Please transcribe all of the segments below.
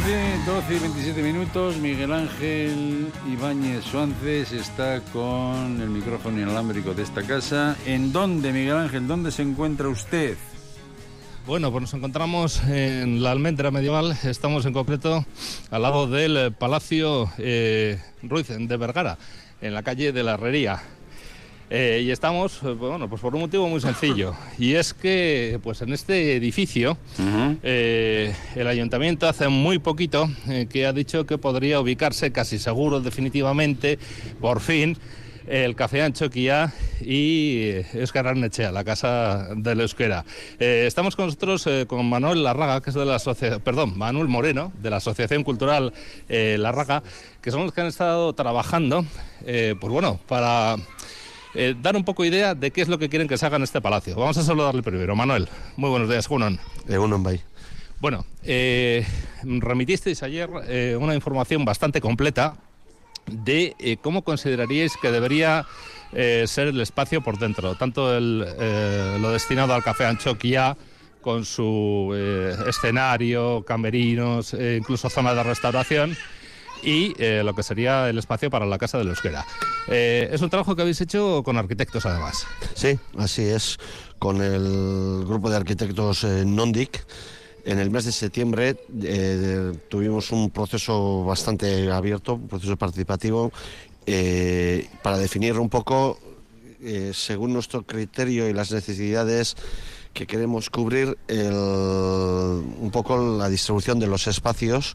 12 y 27 minutos. Miguel Ángel Ibáñez Suárez está con el micrófono inalámbrico de esta casa. ¿En dónde, Miguel Ángel? ¿Dónde se encuentra usted? Bueno, pues nos encontramos en la Almendra Medieval. Estamos en concreto al lado del Palacio Ruiz de Vergara, en la calle de la Herrería. Y estamos, bueno, pues por un motivo muy sencillo, y es que pues en este edificio el ayuntamiento hace muy poquito que ha dicho que podría ubicarse casi seguro, definitivamente, por fin, el Café Antxokia y Euskal Arnetxea, la Casa del Euskera. Estamos con nosotros con Manuel Larraga, que es de la asociación, Manuel Moreno, de la Asociación Cultural Larraga, que son los que han estado trabajando, pues bueno, para dar un poco idea de qué es lo que quieren que se haga en este palacio. Vamos a saludarle primero. Manuel, muy buenos días. Egunon. Egunon, bai. Bueno, remitisteis ayer una información bastante completa de cómo consideraríais que debería ser el espacio por dentro, tanto lo destinado al Café Antxokia, con su escenario, camerinos, incluso zona de restauración, y lo que sería el espacio para la Casa del Euskera. Es un trabajo que habéis hecho con arquitectos, además. Sí, así es, con el grupo de arquitectos Nondik. En el mes de septiembre tuvimos un proceso bastante abierto, un proceso participativo, para definir un poco, según nuestro criterio y las necesidades que queremos cubrir, un poco la distribución de los espacios,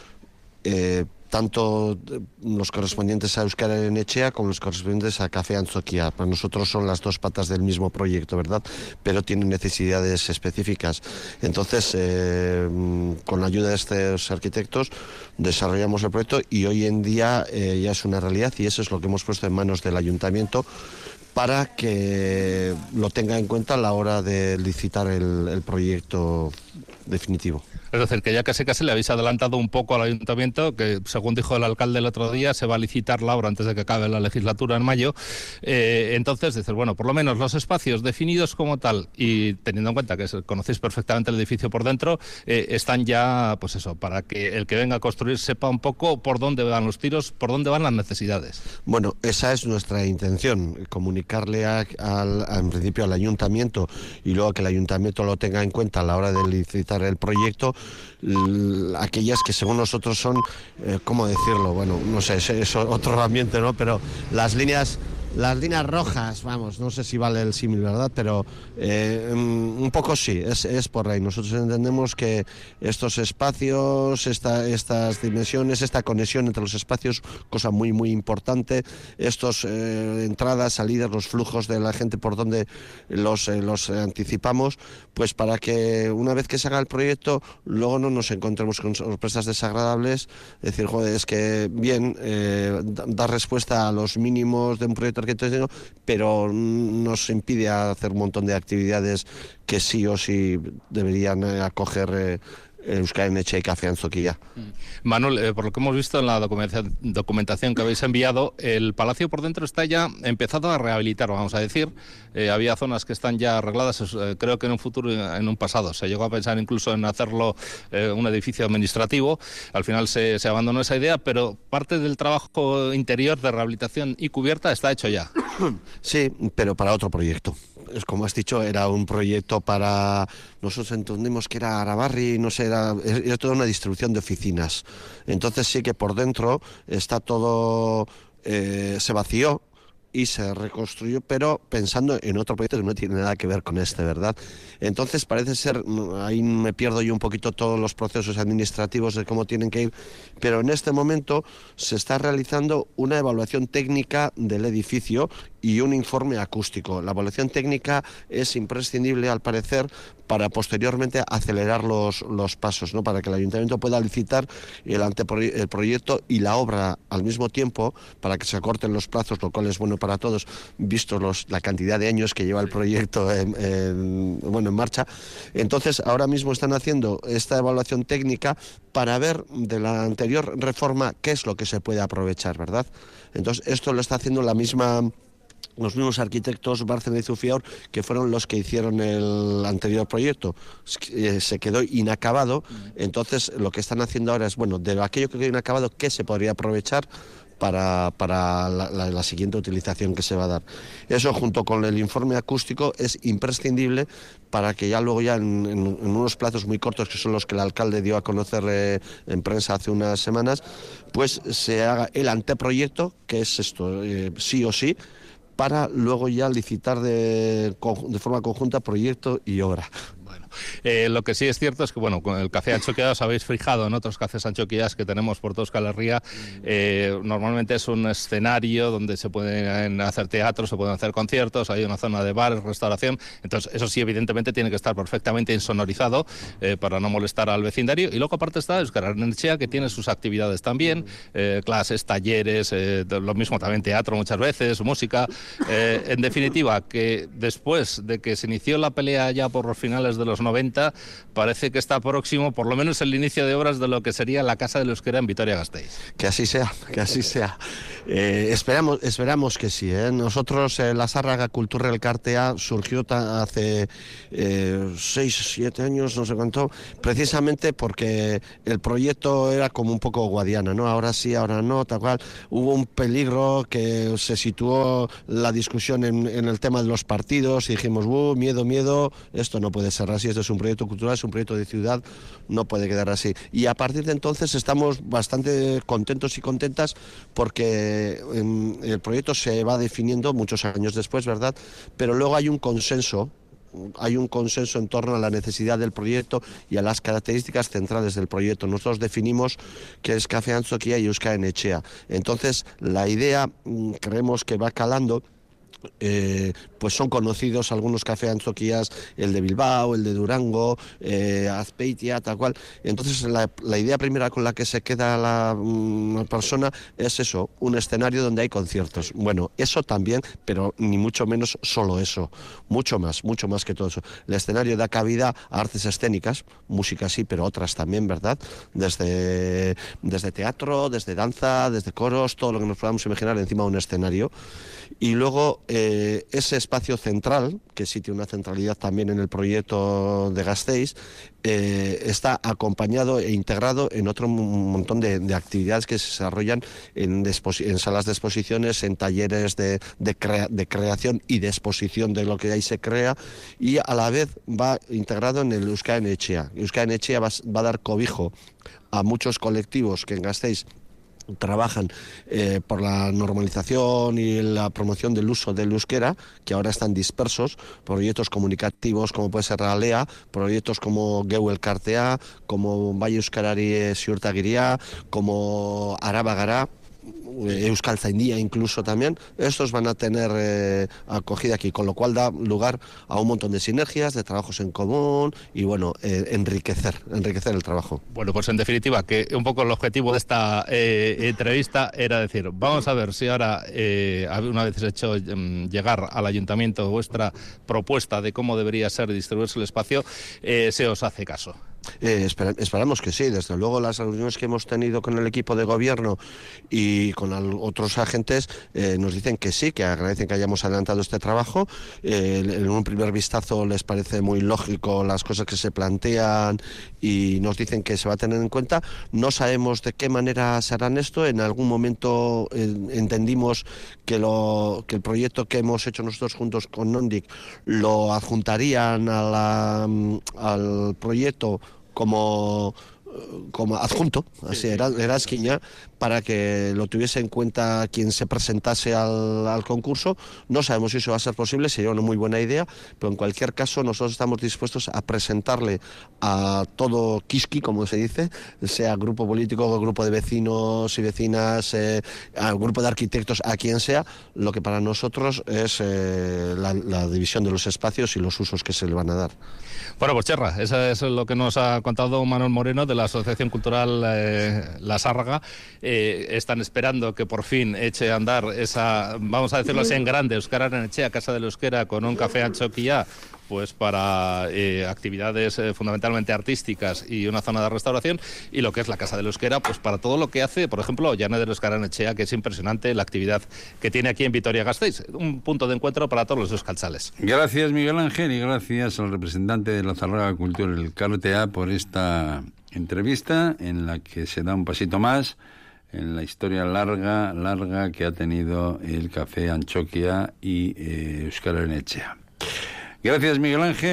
tanto los correspondientes a Euskal Arnetxea como los correspondientes a Café Antxokia. Para nosotros son las dos patas del mismo proyecto, ¿verdad? Pero tienen necesidades específicas. Entonces, con la ayuda de estos arquitectos, desarrollamos el proyecto y hoy en día ya es una realidad, y eso es lo que hemos puesto en manos del ayuntamiento para que lo tenga en cuenta a la hora de licitar el proyecto definitivo. Es decir, que ya casi le habéis adelantado un poco al ayuntamiento, que según dijo el alcalde el otro día, se va a licitar la obra antes de que acabe la legislatura en mayo. Entonces, dices, bueno, por lo menos los espacios definidos como tal, y teniendo en cuenta que conocéis perfectamente el edificio por dentro, están ya, pues eso, para que el que venga a construir sepa un poco por dónde van los tiros, por dónde van las necesidades. Bueno, esa es nuestra intención, comunicarle en principio al ayuntamiento, y luego que el ayuntamiento lo tenga en cuenta a la hora de licitar el proyecto, aquellas que según nosotros son, ¿cómo decirlo? Bueno, no sé, es otro ambiente, ¿no? Pero las líneas rojas, vamos, no sé si vale el símil, ¿verdad? Pero un poco sí, es por ahí. Nosotros entendemos que estos espacios, estas dimensiones, esta conexión entre los espacios, cosa muy, muy importante, estos entradas, salidas, los flujos de la gente por donde los anticipamos, pues para que una vez que se haga el proyecto, luego no nos encontremos con sorpresas desagradables, decir, joder, es que bien, da respuesta a los mínimos de un proyecto arquitectónico, pero nos impide hacer un montón de actividades que sí o sí deberían acoger Euskal Arnetxea y Café Antxokia. Manuel, por lo que hemos visto en la documentación que habéis enviado, el palacio por dentro está ya empezado a rehabilitar, vamos a decir. Había zonas que están ya arregladas, creo que en un futuro, en un pasado, se llegó a pensar incluso en hacerlo un edificio administrativo. Al final se abandonó esa idea, pero parte del trabajo interior de rehabilitación y cubierta está hecho ya. Sí, pero para otro proyecto. Es como has dicho, era un proyecto para... Nosotros entendimos que era Arabarri, no sé, era toda una distribución de oficinas. Entonces sí que por dentro está todo... se vació y se reconstruyó, pero pensando en otro proyecto que no tiene nada que ver con este, ¿verdad? Entonces parece ser, ahí me pierdo yo un poquito todos los procesos administrativos de cómo tienen que ir, pero en este momento se está realizando una evaluación técnica del edificio y un informe acústico. La evaluación técnica es imprescindible, al parecer, para posteriormente acelerar los pasos, ¿no? Para que el ayuntamiento pueda licitar el proyecto y la obra al mismo tiempo, para que se acorten los plazos, lo cual es bueno para todos, visto la cantidad de años que lleva el proyecto en marcha. Entonces, ahora mismo están haciendo esta evaluación técnica para ver de la anterior reforma qué es lo que se puede aprovechar, ¿verdad? Entonces, esto lo está haciendo la misma los mismos arquitectos Bárcena y Zufiaur, que fueron los que hicieron el anterior proyecto. Se quedó inacabado, entonces lo que están haciendo ahora es, bueno, de aquello que quedó inacabado, ¿qué se podría aprovechar para la siguiente utilización que se va a dar? Eso, junto con el informe acústico, es imprescindible para que ya luego, en unos plazos muy cortos, que son los que el alcalde dio a conocer en prensa hace unas semanas, pues se haga el anteproyecto, que es esto, sí o sí, para luego ya licitar de forma conjunta proyecto y obra. Bueno, lo que sí es cierto es que, bueno, con el café Anchoquia os habéis fijado en otros cafés Anchoquias que tenemos por toda Euskal Herria. Normalmente es un escenario donde se pueden hacer teatros, se pueden hacer conciertos, hay una zona de bares, restauración. Entonces, eso sí, evidentemente, tiene que estar perfectamente insonorizado para no molestar al vecindario. Y luego, aparte, está Euskal Herria, que tiene sus actividades también, clases, talleres, lo mismo también teatro muchas veces, música. En definitiva, que después de que se inició la pelea ya por los finales de los 90, parece que está próximo, por lo menos, el inicio de obras de lo que sería la Casa del Euskera en Vitoria-Gasteiz. Que así sea, que así sea. Esperamos que sí. Nosotros, la Sárraga Cultura Elkartea surgió hace 6-7 años, no sé cuánto, precisamente porque el proyecto era como un poco Guadiana, ¿no? Ahora sí, ahora no, tal cual. Hubo un peligro que se situó la discusión en el tema de los partidos y dijimos, miedo, esto no puede ser así, esto es un proyecto cultural, es un proyecto de ciudad, no puede quedar así. Y a partir de entonces estamos bastante contentos y contentas porque el proyecto se va definiendo muchos años después, ¿verdad? Pero luego hay un consenso en torno a la necesidad del proyecto y a las características centrales del proyecto. Nosotros definimos que es Café Antzoquia y Euskara Etxea. Entonces, la idea creemos que va calando. Pues son conocidos algunos cafés Antzoquias, el de Bilbao, el de Durango, Azpeitia, tal cual. Entonces la idea primera con la que se queda la persona es eso, un escenario donde hay conciertos. Bueno, eso también, pero ni mucho menos solo eso, mucho más que todo eso. El escenario da cabida a artes escénicas, música sí, pero otras también, ¿verdad? Desde teatro, desde danza, desde coros, todo lo que nos podamos imaginar encima de un escenario. Y luego ese espacio central, que sí tiene una centralidad también en el proyecto de Gasteiz, está acompañado e integrado en otro montón de actividades que se desarrollan en salas de exposiciones, en talleres de creación y de exposición de lo que ahí se crea, y a la vez va integrado en el Euskara Etxea. Euskara Etxea va a dar cobijo a muchos colectivos que en Gasteiz trabajan por la normalización y la promoción del uso del euskera, que ahora están dispersos, proyectos comunicativos como puede ser Alea, proyectos como Geu Elkartea, como Bai Euskarari Ziurtagiria, como Araba Gara, Euskaltzaindia incluso también. Estos van a tener acogida aquí, con lo cual da lugar a un montón de sinergias, de trabajos en común y bueno, enriquecer el trabajo. Bueno, pues en definitiva, que un poco el objetivo de esta entrevista era decir, vamos a ver si ahora, una vez hecho llegar al ayuntamiento vuestra propuesta de cómo debería ser distribuirse el espacio, se os hace caso. Esperamos que sí. Desde luego las reuniones que hemos tenido con el equipo de gobierno y con otros agentes nos dicen que sí, que agradecen que hayamos adelantado este trabajo. En un primer vistazo les parece muy lógico las cosas que se plantean y nos dicen que se va a tener en cuenta. No sabemos de qué manera se harán esto. En algún momento entendimos que el proyecto que hemos hecho nosotros juntos con Nondik lo adjuntarían al proyecto como adjunto, así era esquiña, para que lo tuviese en cuenta quien se presentase al concurso. No sabemos si eso va a ser posible, sería una muy buena idea, pero en cualquier caso nosotros estamos dispuestos a presentarle a todo Kiski, como se dice, sea grupo político, grupo de vecinos y vecinas, grupo de arquitectos, a quien sea, lo que para nosotros es la división de los espacios y los usos que se le van a dar. Bueno, pues Cherra, eso es lo que nos ha contado Manuel Moreno de la Asociación Cultural La Sárraga. Están esperando que por fin eche a andar esa, vamos a decirlo así en grande, Euskara Etxea, Casa del Euskera, con un café Antzoquia pues para actividades fundamentalmente artísticas y una zona de restauración, y lo que es la Casa del Euskera, pues para todo lo que hace, por ejemplo, Ollane del Euskara-Etxea, que es impresionante la actividad que tiene aquí en Vitoria-Gasteiz, un punto de encuentro para todos los euskaltzales. Gracias, Miguel Ángel, y gracias al representante de la Zarraga Cultura, el Cartea, por esta entrevista en la que se da un pasito más en la historia larga que ha tenido el Café Antxokia y Euskara-Etxea. Gracias, Miguel Ángel.